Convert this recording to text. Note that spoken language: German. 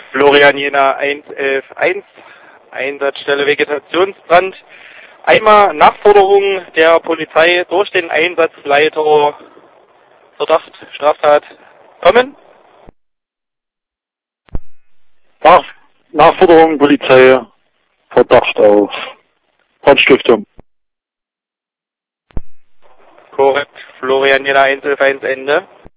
Florian Jena 111.1, Einsatzstelle Vegetationsbrand. Einmal Nachforderung der Polizei durch den Einsatzleiter, Verdacht, Straftat, kommen. Nachforderung Polizei, Verdacht auf Brandstiftung. Korrekt, Florian Jena 111.1 Ende.